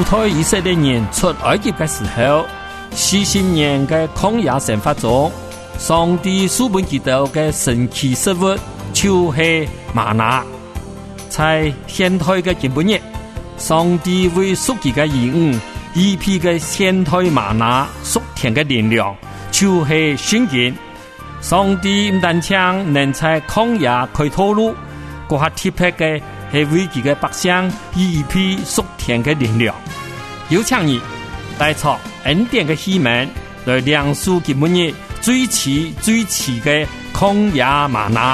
主推以色列人出埃及的时候，40年的曠野生活中，上帝赐给他們的神奇食物就是嗎哪。在現代的今日，上帝為屬佢嘅兒女預備嘅現代嗎哪屬天嘅力量，就是聖經。上帝唔單止能在曠野開道路，嗰下特別嘅係為佢嘅百姓預備屬天嘅力量。有請你帶出恩典嘅希望，來亮出今日最遲嘅曠野嗎哪。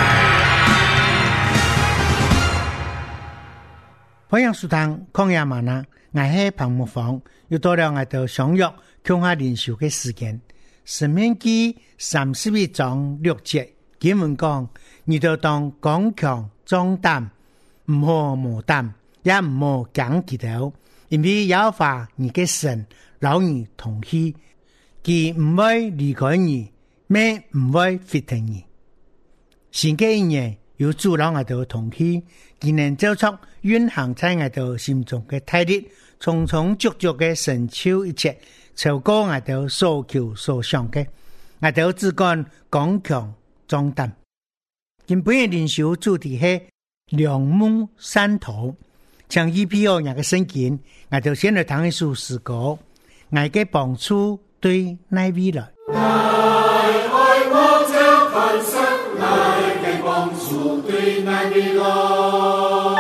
歡迎收聽曠野嗎哪，我係彭木芳，又到了我哋相約共下靈修嘅時間。申命記31章6節經文講：你就當剛強壯膽，唔好無膽，也唔好驚跌倒，因為耶和華你嘅神老你同去，佢唔會離開你，咩唔會撇停你。新嘅一年有主老我哋同去，佢能做出運行在我哋心中嘅態度，充充足足嘅成就一切，超過我哋所求所想嘅，我哋只講剛強壯膽。今本日靈修主題係良木山頭，像EPO那個聖經，我哋先來聽一首詩歌，我嘅幫助對哪位來？ 來愛我這份心，來嘅幫助對哪位來？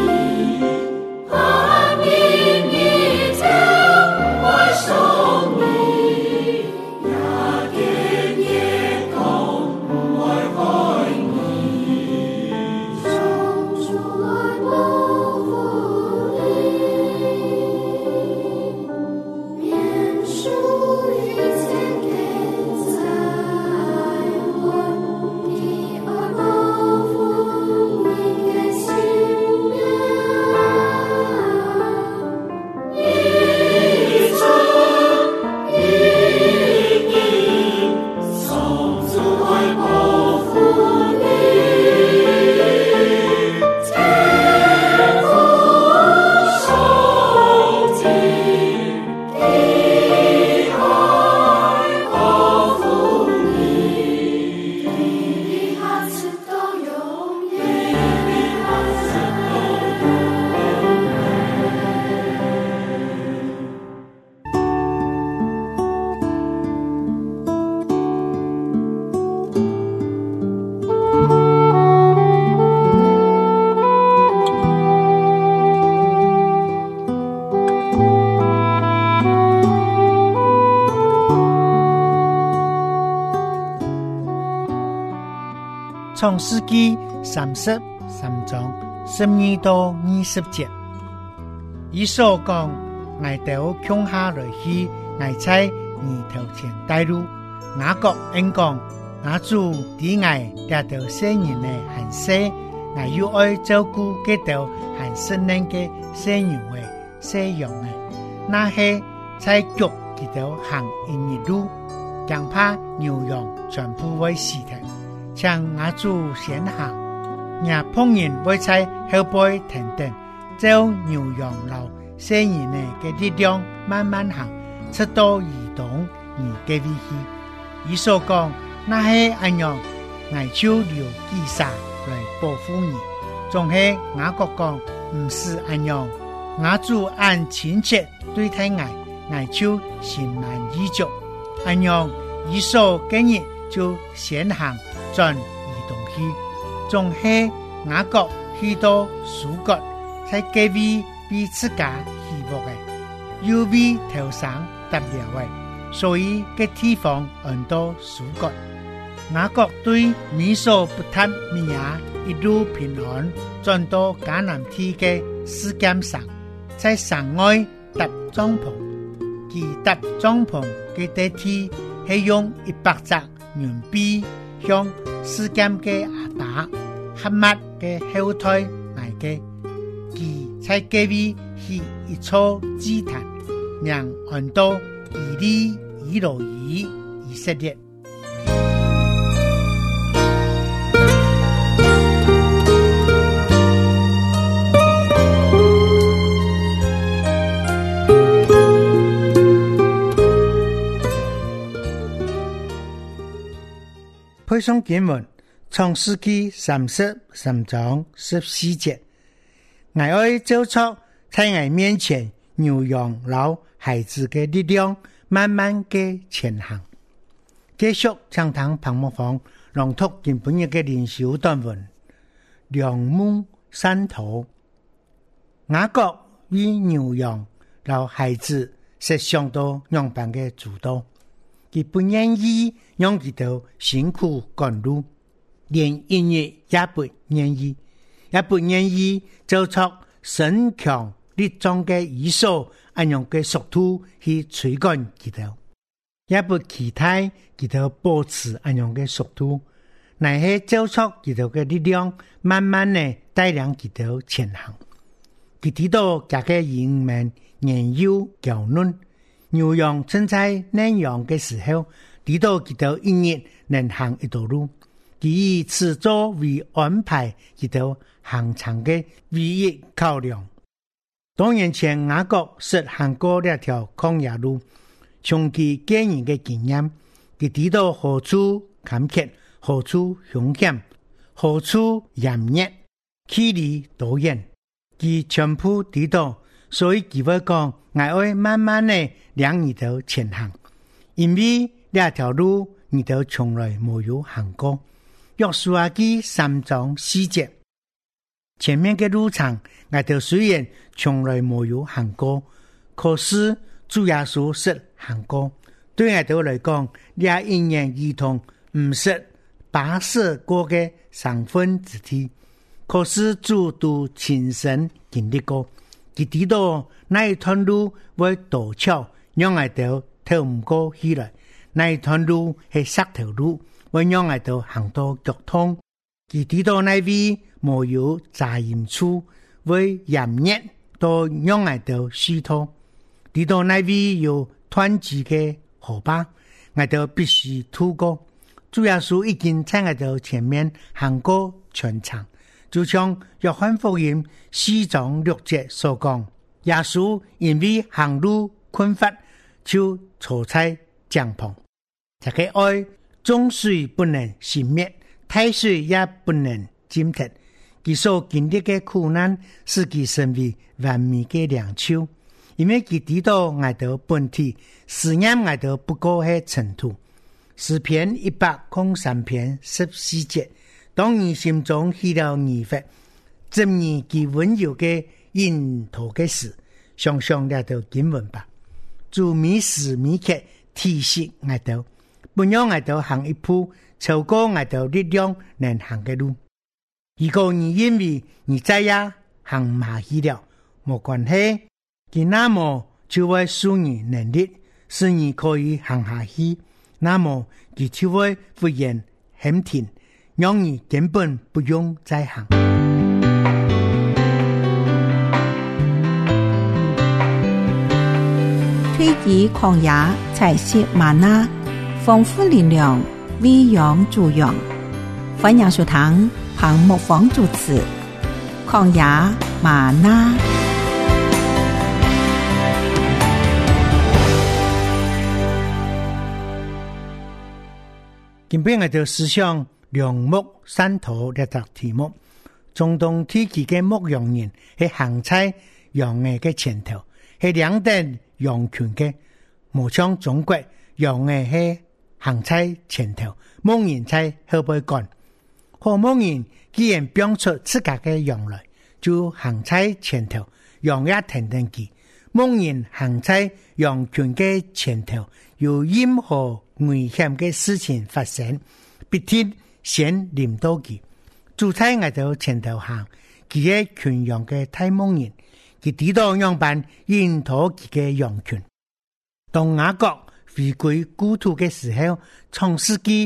你創世記33章12到20節。以掃講：我到鄉下來去，我在你頭前帶路。雅各應講：我主對我掠到些人的很細，我又愛照顧給到很適能嘅些牛的些羊的，那些在腳佢到行一日路，驚怕牛羊全部會死的。像我主先行，也碰人會在後背停定，照牛羊流些人嘅力量慢慢行，直到移動而嘅危險。以掃講：那些安樣，我就留記下來保護你。總係雅各講：唔是安樣，我主按親切對待我就心滿意足。安樣，以掃今日就先行轉移動去。總係雅各去到蘇國，在隔壁比自家希望嘅，又比頭上得了嘅，所以嘅地方很多蘇國。雅各對米索不塔米亞一路平安轉到迦南地嘅示劍上，在山外搭帳篷。其搭帳篷嘅地體係用100隻羊皮向示劍嘅阿爸哈密嘅後台埋嘅。其在隔壁是一座祭壇，讓很多以利以羅以色列。配上經文創世記33章14節，我愛照出在我面前牛羊老孩子的力量慢慢嘅前行。繼續暢談彭木房朗讀今本日嘅靈修短文，良木山頭。雅各與牛羊老孩子是相當樣板嘅主導，佢不願意讓佢哋辛苦趕路，連音樂也不願意，也不願意做出身強力壯嘅以掃按樣嘅速度去追趕佢哋，也不期待佢哋保持按樣嘅速度，乃係做出佢哋嘅力量，慢慢地帶領佢哋前行。佢睇到佢嘅人們年幼嬌嫩，牛羊正在嫩養嘅時候，睇到佢哋一日能行一段路，佢以此作為安排佢哋行程嘅唯一考量。多年前雅各實行過呢條曠野路，從佢個人嘅經驗，佢睇到何處坎坷，何處凶險，何處炎熱，距離多遠，佢全部睇到，所以佢會講：我會慢慢地領你哋前行，因為呢條路你哋從來沒有行過。約書亞記3章4節，前面嘅路程我哋雖然從來沒有行過，可是主耶穌是行過。對我哋來講，呢一年兒童唔是跋涉過嘅3分之地，可是主都親身經歷過。佢知道那一段路會陡峭，讓我哋透唔過氣來；那一段路係石頭路，會讓我哋行到腳痛。佢知道那邊沒有遮陰處，會炎熱到讓我哋虛脫。知道那邊有湍急嘅河壩，我哋必須渡過。主耶穌已經在我哋前面行過全程。就像約翰福音4章6節所講，耶穌因為行路困乏，就坐在帳篷。這個愛眾水不能熄滅，太水也不能浸脫。佢所經歷的苦難，使佢成為完美的良手。因為佢知道我哋本體，思念我哋不過係塵土。詩篇103篇14節。當你心中起了疑惑，證明其溫柔嘅引頭嘅事，想想了到經文吧。主每時每刻提醒我哋， 不讓我哋行一步超過我哋力量能行嘅路。如果你因為你再也行唔下去了，冇關係，佢那麼就會賜你能力，使你可以行下去。那麼佢就會忽然肯停，讓你根本不用再行。 推己曠野，採食嗎哪，豐富力量，餵養助養。歡迎收聽彭牧坊主持曠野嗎哪。 今天我哋思想良牧山頭呢個題目，中東地區嘅牧羊人係行在羊嘅前頭，係兩等羊群嘅，無像中國羊係行在前頭，牧人在後背趕。好牧人既然標出自家嘅羊來，就行在前頭，羊也停停佢。牧人行在羊群嘅前頭，有任何危險嘅事情發生，必定先臨到佢。住在我哋前頭行，佢係群羊嘅大牧人，佢知道樣辦引導佢嘅羊群。當雅各回歸故土嘅時候，創世紀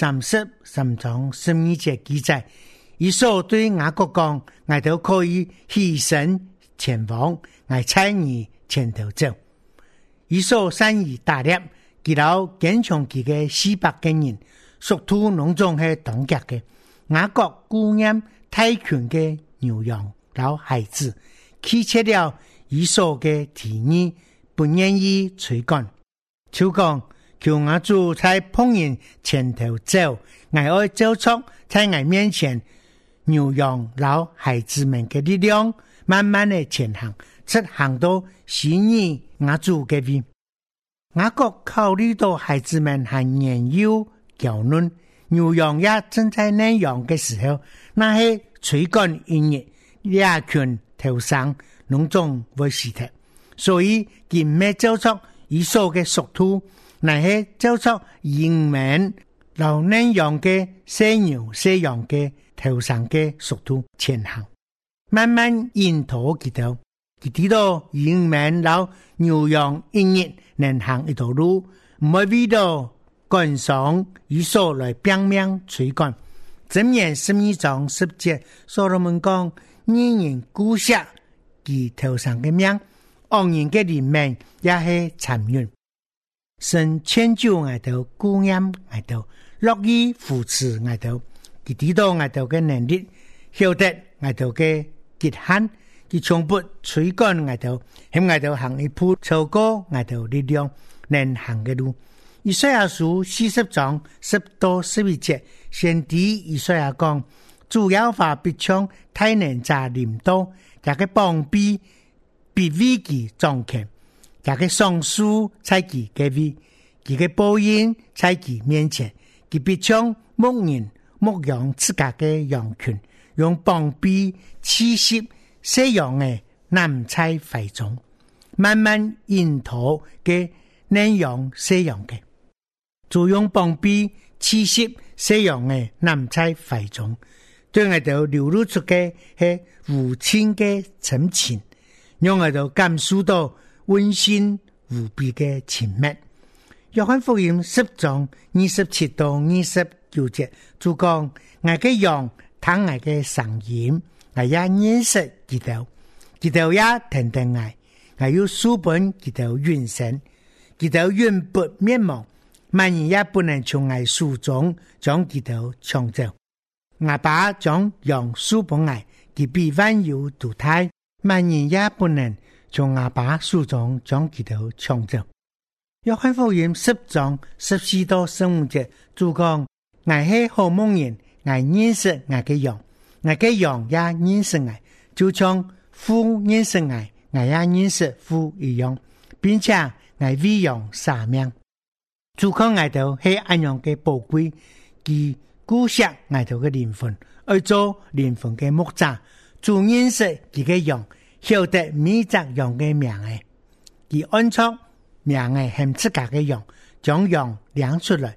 33章12節記載，以掃對雅各講，我哋可以犧牲前往，我差你前頭走。以掃善於打獵，佢老堅強佢嘅400個人，屬土農種係當家嘅。雅各顧念大群嘅牛羊老孩子，棄切了以掃嘅提議，不願意追趕。就講求我主在僕人前頭走，我愛走出在我面前牛羊老孩子們嘅力量，慢慢的前行，直行到死你我主嘅位。雅各考慮到孩子們還年幼嬌嫩，牛羊也正在嫩養嘅時候，那係追趕一日，兩群頭上農種會死的，所以佢唔係走出以掃嘅屬土，乃係走出英明老嫩養嘅細牛細羊嘅頭上嘅屬土前行，慢慢引導佢哋。佢知道英明老牛羊一日能行一條路，唔會為到趕上以掃來拼命追趕。箴言12章10節，所羅門講：義人顧惜佢頭上嘅命，惡人嘅靈命也係殘忍。神遷就我哋，顧念我哋，樂意扶持我哋，佢知道我哋嘅能力，曉得我哋嘅極限，佢從不追趕我哋，喺我哋行一步超過我哋力量能行嘅路。以賽亞書40章10到11節，先知以賽亞講：主耶和華必將大能者臨到，這個膀臂必為其掌權，這個雙手在其嘅位，佢嘅報應在其面前，佢必將牧人牧養自家嘅羊群，用膀臂刺息細羊嘅南在懷中，慢慢引導嘅嫩羊細羊嘅。就用膀臂刺息細羊嘅南在懷中，對我哋流露出嘅係父親嘅親情，讓我哋感受到溫馨無比嘅親密。約翰福音10章27到29節，就講：我嘅羊聽我嘅聲音，我也認識佢哋，佢哋也聽聽我，我要書本佢哋永生，佢哋永不滅亡。萬人也不能從我書中將佢哋搶走。我爸將羊書本我，佢必萬有獨胎，萬人也不能從我爸書中將佢哋搶走。約翰福音10章14到15節，主講：我係好牧人，我認識我嘅羊，我嘅羊也認識我，就像父認識我，我也認識父一樣，並且我為羊捨命。主講我哋係安樣嘅寶貴，佢顧惜我哋嘅靈魂，而做靈魂嘅牧者，主認識佢嘅羊，曉得每隻羊嘅名嘅，佢按照名嘅向自家嘅羊，將羊領出來，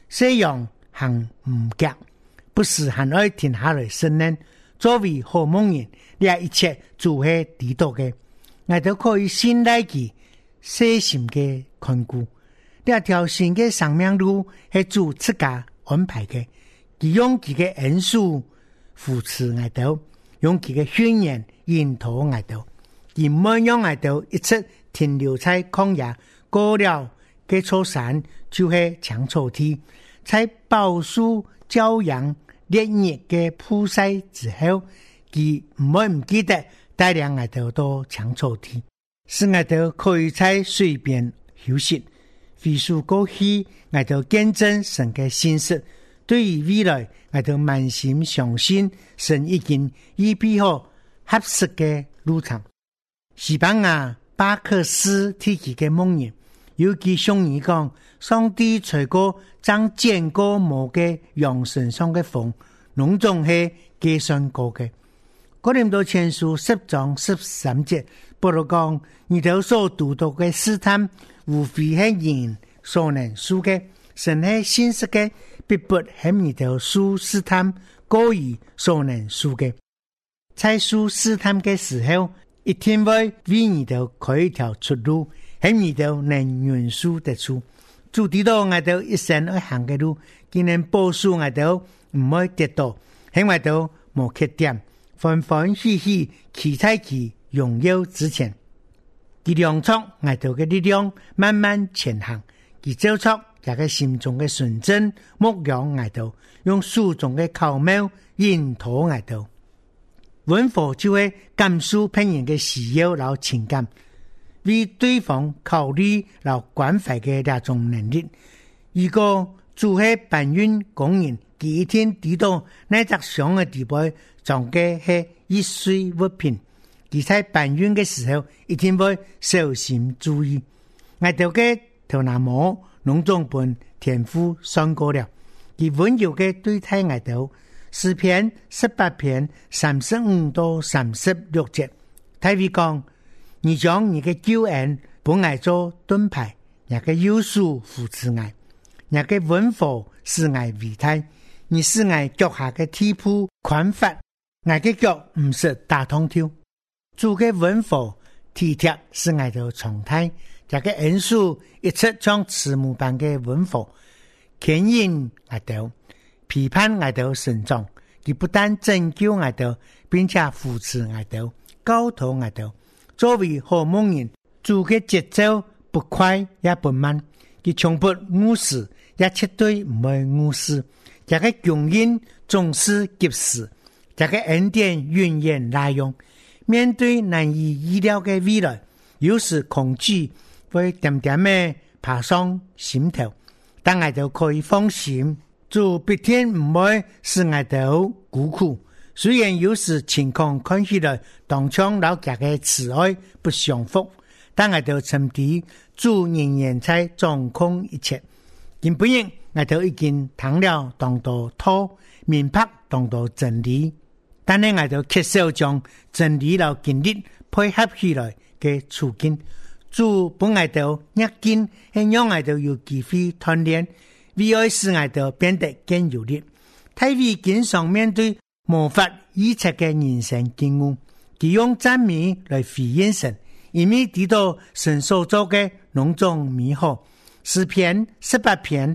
西洋行唔夾，不是還愛停下來承認，作為好蒙人，呢一切就係知道嘅，我哋可以信賴佢細心嘅看顧。呢一條新嘅生命路係主自家安排嘅，佢用佢嘅恩賜扶持我哋，用佢嘅宣言引導我哋，而唔係讓我哋一直停留在曠野，過了嘅草山就係青草地，在寶樹朝陽烈日嘅曝曬之後，佢唔會唔記得帶領我哋到青草地，使我哋可以在水邊休息。回溯過去，我哋見證神嘅信實，對於未來，我哋滿心相信神已經預備好合適嘅路程。西班牙巴克斯提起嘅夢言，有記上語講，上帝吹過將剪過毛嘅羊身上嘅風，農種係計算過嘅。哥林多前書10章13節，保羅講，你哋所讀到嘅試探，無非係人所能輸嘅，神係信實嘅，必不係你哋輸試探過於所能輸嘅。在輸試探嘅時候，一定會為你哋開一條出路，係你哋能運輸得出。主知道我哋一生去行嘅路，既然保守我哋唔會跌倒，喺我哋冇缺點，歡歡喜喜期待其榮耀之前，佢量出我哋嘅力量，慢慢前行。佢走出一個心中嘅純真，牧養我哋，用書中嘅巧妙引導我哋。文法就會感受別人嘅需要和情感，為對方考慮和關懷嘅那種能力。如果做係搬運工人，佢一天知道那隻上嘅地位裝嘅係易碎物品，佢在搬運嘅時候一定會小心注意。我哋嘅頭拿模農種本天賦算過了，佢溫柔嘅對待我哋。詩篇18篇35到36節，大衛講：你將你嘅救恩本愛做盾牌，你嘅優秀扶持愛，你嘅溫和使愛為大，你使愛腳下嘅地鋪寬闊，愛嘅腳唔是大通跳。主嘅溫和體貼使愛到常態，這個恩賜一直將慈母般嘅溫和牽引愛到。批判我哋成長，佢不但拯救我哋，並且扶持我哋，教導我哋。作為好牧人，主嘅節奏不快也不慢，佢從不誤事，也絕對唔會誤事。這個供應總是及時，這個恩典源源來用。面對難以預料嘅未來，有時恐懼會點點嘅爬上心頭，但我哋可以放心。主必定唔會使我哋孤苦，雖然有時情況看起來當場老家嘅慈愛不相符，但我哋深知主仍然在掌控一切。今不然，我哋已經談了當多套，明白當多真理，但係我哋缺少將真理和經歷配合起來嘅處境。主本我哋一見係讓我哋有機會鍛鍊。為愛使我哋變得更有力，太尉經常面對無法預測嘅人生境遇，佢用讚美來回應神，因為知道神所做嘅農種美好。詩篇18篇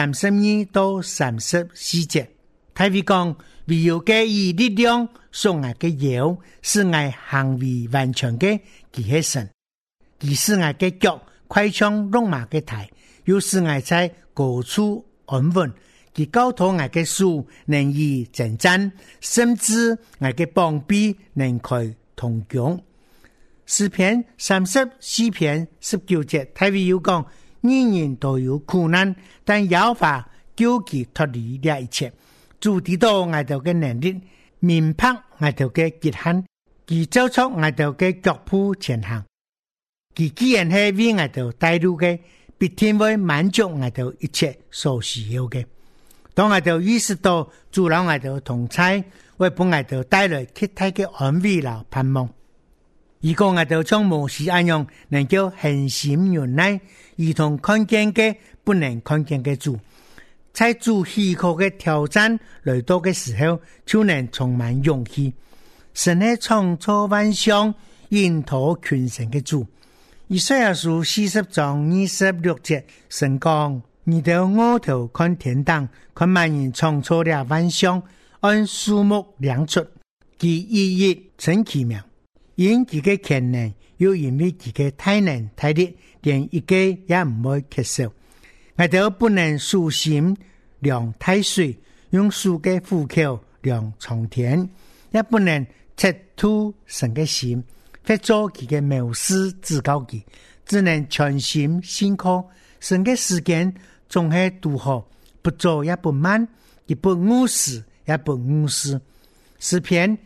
32到34節，太尉講：唯有嘅以力量所愛嘅腰，是愛行為完全嘅，佢係神；佢是愛嘅腳快槍龍馬嘅蹄，又是愛在高處安穩，佢教導我嘅書能以征戰，甚至我嘅膀臂能開銅弓。詩篇34篇19節，太尉又講：人人都有苦難，但耶和華救佢脫離了一切。主知道我哋嘅能力，明白我哋嘅極限，佢走出我哋嘅腳步前行。佢既然係為我哋帶路嘅，必定會滿足我哋一切所需要嘅。當我哋意識到主讓我哋同在，為幫我哋帶來極大嘅安慰和盼望。如果我哋將摩西一樣，能夠恆心忍耐，如同看見嘅不能看見嘅主， 在主喜可的挑战来到的时候，就能充满勇气。神是创造万象、引导群神的主。以赛亚書40章26節，神講：你到我頭看天堂，看萬人創造了萬象，按數目量出，其意義真奇妙。因佢嘅權能，又因為佢嘅大能大力，連一個也唔會缺少。我哋不能數心量太水，用數嘅虎口量蒼天，也不能測度神嘅心。發做佢嘅謀士指教佢，只能全心信靠神嘅時間，總係獨好，不早也不慢，亦不誤時也不誤事。詩篇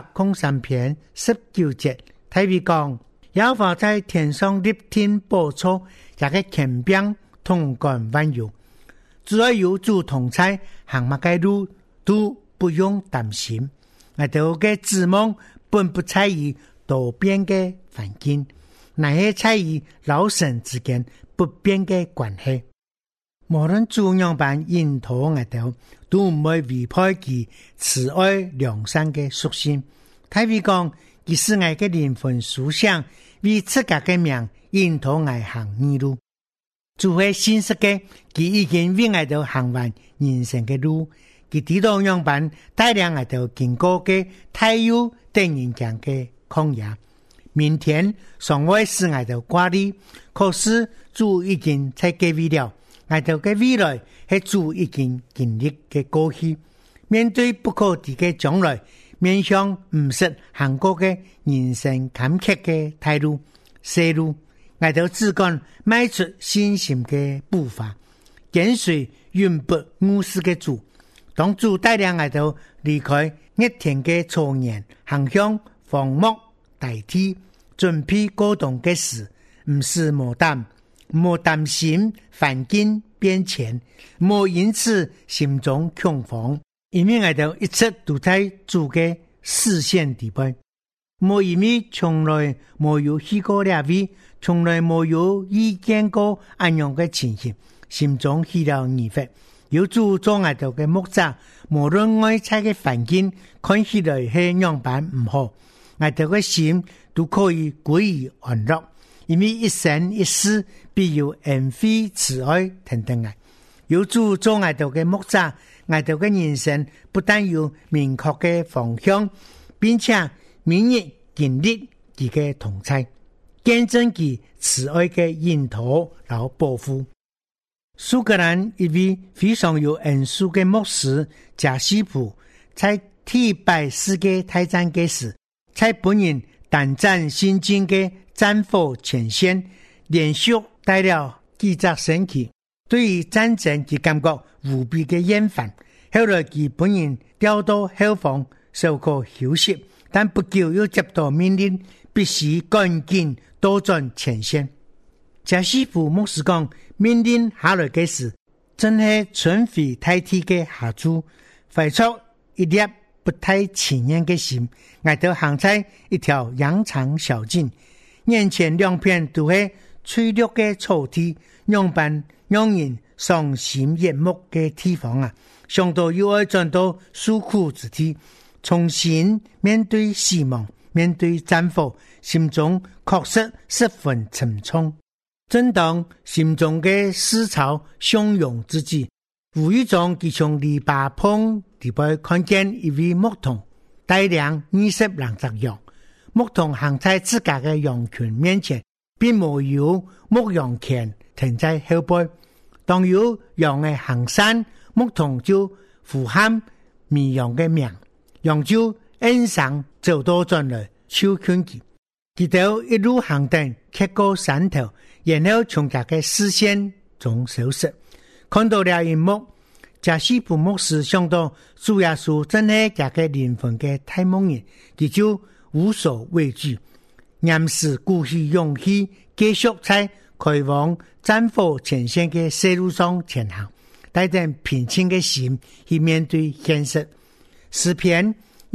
103篇19節，大衛講：耶和華在天上立天寶座，也個權柄統管萬有，只要有主同在，行乜嘅路都不用擔心。我哋嘅指望本不在於多變嘅環境，乃係在於老神之間不變嘅關係。無論怎樣辦引導我哋，都唔會違背其慈愛良善嘅屬性。大衛講：佢使我嘅靈魂思想，為自家嘅名引導我行義路。主係信實嘅，佢已經為我哋行完人生嘅路。佢知道樣辦帶領我哋經過嘅太有等人講嘅曠野。明天尚未使我哋掛慮，可是主已經在計劃了。我哋嘅未來係主已經經歷嘅過去。面對不可知嘅將來，面向唔識行過嘅人生坎坷嘅態度、細路，我哋只管邁出信心嘅步伐，跟隨永不誤事嘅主。當主帶領我哋離開一天嘅草原，行向荒漠大地，準備過冬嘅事，唔是無擔心環境變遷，莫因此心中恐慌，因為我哋一直都在主嘅視線底背，莫因為從來沒有去過那位，從來沒有遇見過安樣嘅情形，心中起了疑惑。有主做我哋嘅牧者，無論外在嘅環境看起來係樣板唔好，我哋嘅心都可以歸於安樂。因為一生一世必有恩惠慈愛等等啊！有主做我哋嘅牧者，我哋嘅人生不但有明確嘅方向，並且每日經歷佢嘅同在，見證佢慈愛嘅引導和保護。蘇格蘭一位非常有恩賜嘅牧師賈西普，在第1世界大戰嘅時，在本人膽戰心驚嘅戰火前線，連續帶了幾隻神奇，對於戰爭佢感覺無比嘅厭煩。後來佢本人調到後方受過休息，但不久又接到命令，必須趕緊多轉前線。賈西普牧師講，命令下來嘅時，真係春回大地嘅下主，懷出一粒不太前沿嘅心，我哋行在一條羊腸小徑，眼前兩片都係翠綠嘅草地，樣板讓人傷心悅目嘅地方啊！想到又要轉到訴苦之地，重新面對死亡，面對戰火，心中確實十分沉重。正當心中嘅思潮洶湧之際，無意中佢從籬笆旁地背看見一位牧童帶領20隻羊，牧童行在自家嘅羊群面前，並沒有牧羊犬停在後背。當有羊嘅行山，牧童就呼喊綿羊嘅名，羊就應聲走到轉來求勸佢。佢哋一路行登，揭過山頭，然後從他嘅視線中消失。看到了一幕，賈西普牧師想到主耶穌真係他嘅靈魂嘅大牧人，佢就無所畏懼，嚴實鼓起勇氣，繼續在開往戰火前線嘅細路上前行，帶着平靜嘅心去面對現實。詩篇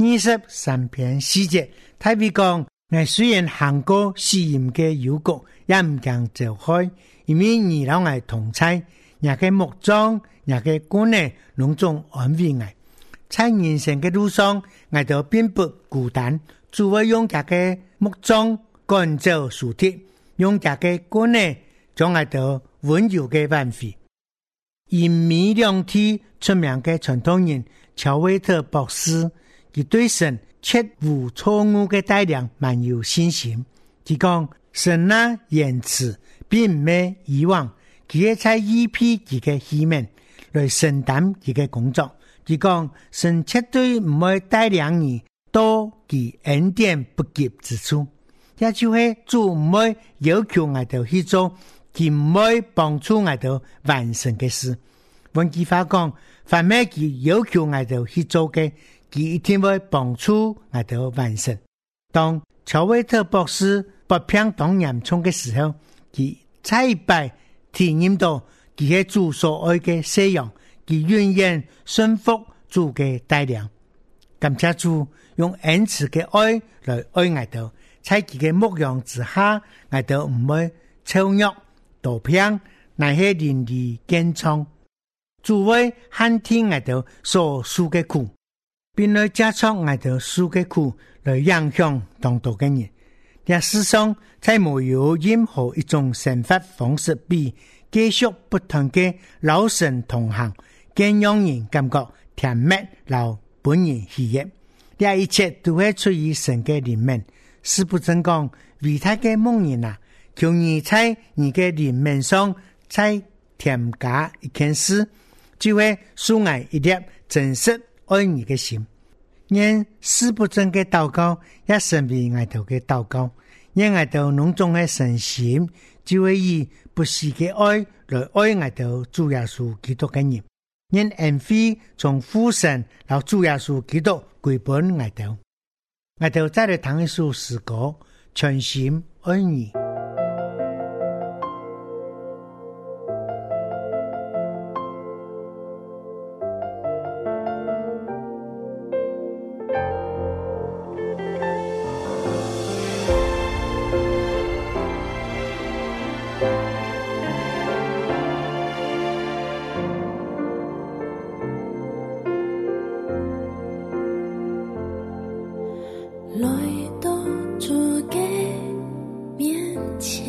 23篇4節，大衛講：我雖然行過死蔭嘅幽谷，也唔驚走開，因為你老我同在。 也嘅牧長，也嘅官呢，攏總安慰我。在人生嘅路上，我哋並不孤單，主會用佢嘅牧長趕走樹鐵，用佢嘅官呢，將我哋溫柔嘅挽回。以米兩體出名嘅傳道人喬維特博士，佢對神切無錯誤嘅帶領蠻有信心。佢講神那言辭並唔係以往，佢係在預備佢嘅器皿來承擔佢嘅工作。佢講神絕對唔會帶領你到佢恩典不及之處，也就係主唔會要求我哋去做佢唔會幫助我哋完成嘅事。換句話講，凡咩佢要求我哋去做嘅，佢一定會幫助我哋完成。當喬維特博士不偏當嚴重嘅時候，佢再一擺體驗到佢係主所愛嘅信仰，佢願意順服主嘅帶領。感謝主用恩慈嘅愛來愛我哋，在佢嘅牧養之下，我哋唔會醜惡墮偏，乃係鄰里健康。主會慳聽我哋所受嘅苦，並來加速我哋受嘅苦來影響當道嘅人。歷史上再沒有任何一種生活方式比繼續不斷嘅老神同行，更讓人感覺甜蜜老本人喜悅。這一切都係出於神嘅憐憫。是不正講為他嘅牧人啊，求你在你嘅憐憫上再添加一件事，就會使我一粒真實愛你嘅心。願是不正嘅禱告也成為我哋嘅禱告，願我哋濃重嘅信心，就會以不死嘅愛來愛我哋主耶穌基督嘅人。願恩惠從父神到主耶穌基督歸本我哋。我哋再來談一首詩歌，全心愛你。 來到主嘅面前，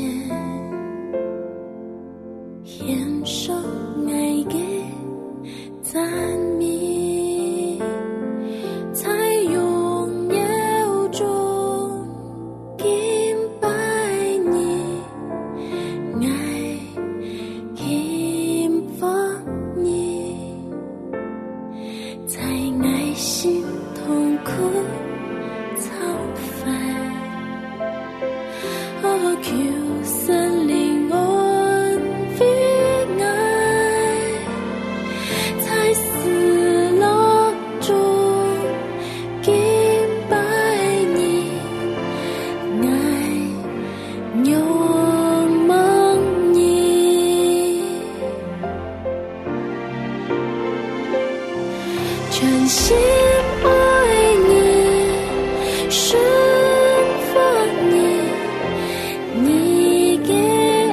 獻上愛嘅讚美，在榮耀中敬拜你，愛敬奉你，在愛心痛苦求神靈安慰愛，在死落中敬拜你，愛仰望你，全心愛你，順服你，你給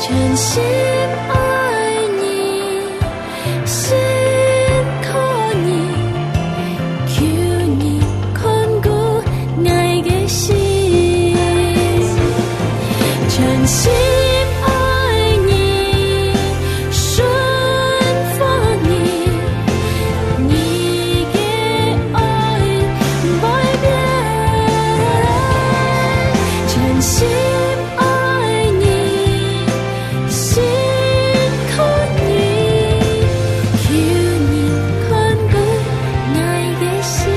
全心爱你，心靠你，求你看顾我的心，全心爱你，顺服你，你的爱不变，全心爱你，心靠你，求你看顾我的心。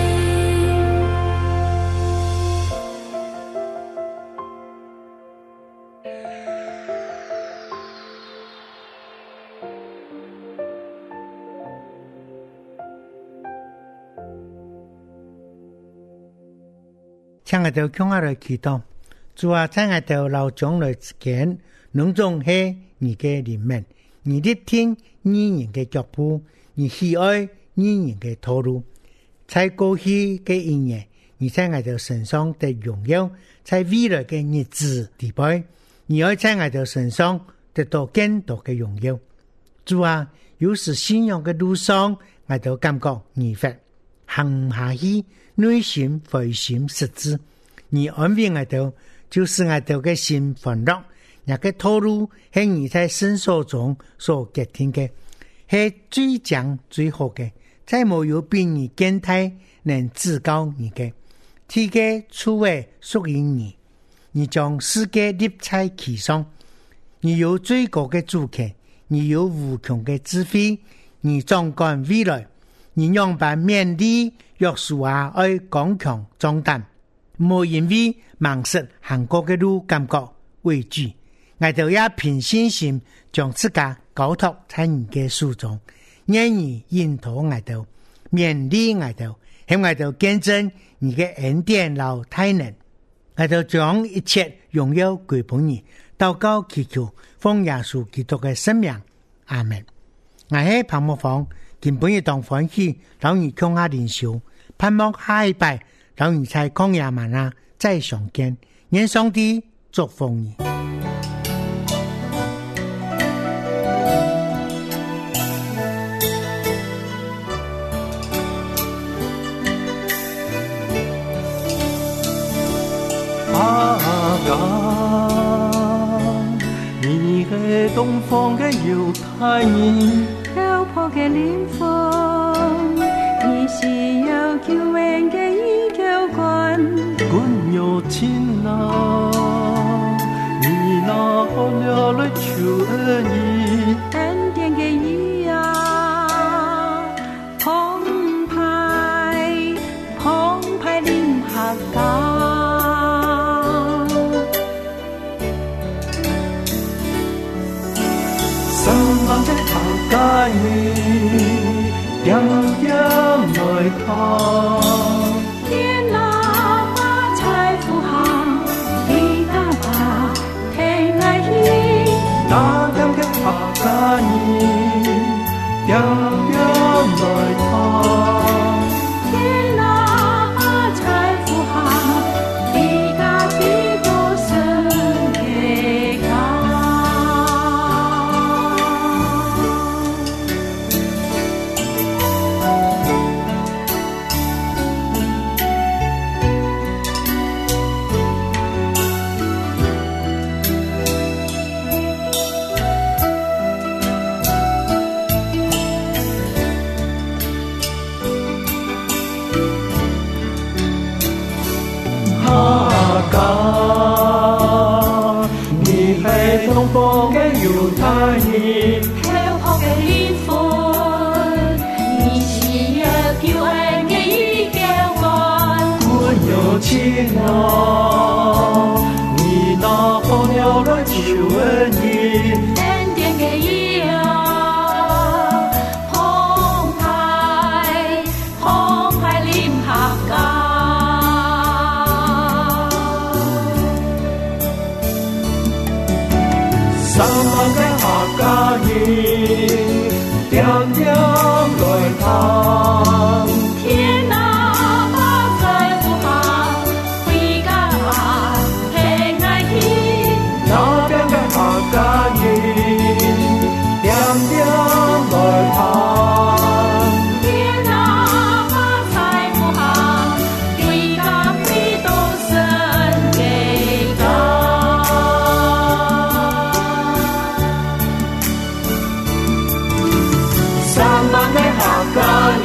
请我哋向下來祈禱，主啊，在我哋老將來之間，攏總係你嘅靈命，你力聽義人嘅腳步，你喜愛義人嘅道路。在過去嘅一年，你在我哋身上的榮耀，在未來嘅日子地位，你愛在我哋身上得到更多嘅榮耀。主啊，有時信仰嘅路上，我哋感覺疑惑，行唔下去，內心灰心失志。你安慰我哋，就是我哋嘅心煩惱，也嘅道路係你在聖所中所決定嘅，係最強最好嘅，再冇有比你更大能指教你嘅。天嘅處位屬於你，你將世界立在其上，你有最高嘅主權，你有無窮嘅智慧，你掌管未來，你讓把勉勵約書亞愛剛強壯膽，冇因為盲失行過嘅路感覺畏懼，我哋也憑信心將自家交託在你嘅手中，願意引導我哋，勉勵我哋，向我哋見證你嘅恩典和大能，我哋將一切榮耀歸俾你，禱告祈求奉耶穌基督嘅聖名，阿門。我係彭木芳，今本日當歡喜，讓你向下靈修，盼望下一拜，讓你在曠野嗎哪再相見，願上帝祝福你。 你係東方嘅猶太人， 漂泊嘅靈魂，你是有救恩嘅依靠君， 君有情啊，你拿好了來求恩義， 恩典嘅義啊，澎湃臨客家。 帶你點點來看， 天哪把財富行，地大把天愛意， 那點嘅客家人點點來看， 天哪把財富行，地大地多神嘅家。 東方嘅猶太人， 漂泊嘅靈魂，你是有救恩嘅依靠君， 君有情啊，你拿好了來求恩義， 恩典嘅義啊，澎湃臨客家。 三萬嘅客家人點點來看， 天哪把財富行，回家平安喜， 那邊嘅客家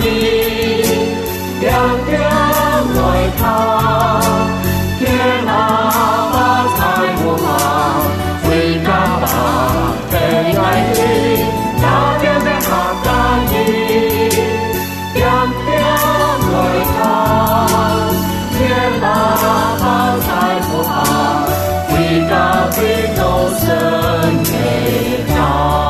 意，点点来他，天哪把彩虹啊，回家吧，被爱的，那点点哈达伊，点点来他，天哪把彩虹啊，回家回到神的家。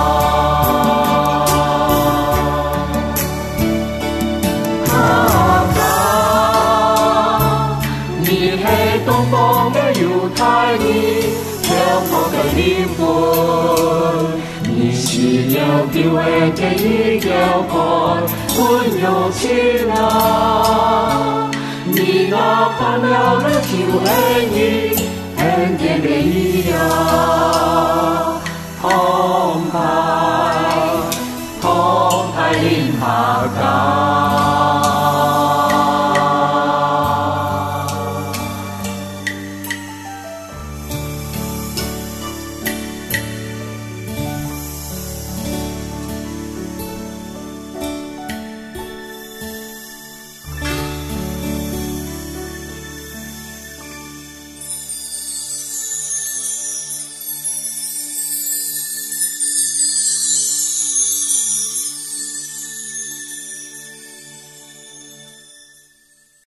灵魂，你是了救的这一条干，温柔起来。你那看了了救的你，恩典的一样，澎湃，澎湃临下家。